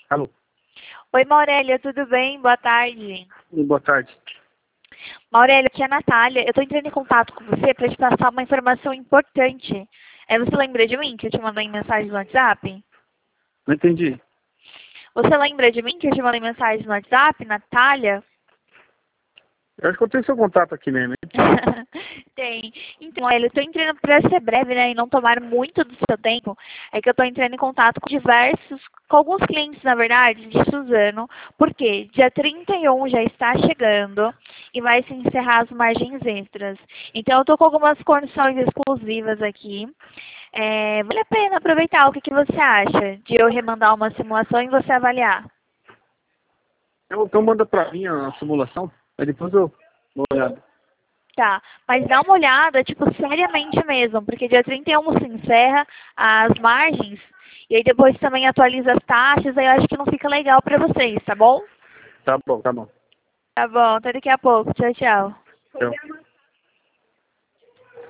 Alô, Oi, Maurélia, tudo bem? Boa tarde. boa tarde. Maurélia, aqui é a Natália. Eu estou entrando em contato com você para te passar uma informação importante. Você lembra de mim que eu te mandei mensagem no WhatsApp? Não entendi. Você lembra de mim que eu te mandei mensagem no WhatsApp, Natália? Eu acho que eu tenho seu contato aqui mesmo, hein? Tem. Então, olha, eu estou entrando para ser breve, né, e não tomar muito do seu tempo. É que eu estou entrando em contato com alguns clientes, na verdade, de Suzano, porque dia 31 já está chegando e vai se encerrar as margens extras. Então, eu estou com algumas condições exclusivas aqui. Vale a pena aproveitar. O que você acha de eu remandar uma simulação e você avaliar? Então manda pra mim a simulação, aí depois eu dou uma olhada. Tá, mas dá uma olhada, tipo, seriamente mesmo, porque dia 31 se encerra as margens, e aí depois também atualiza as taxas, aí eu acho que não fica legal pra vocês, tá bom? Tá bom, tá bom. Tá bom, até daqui a pouco. Tchau, tchau. Tchau.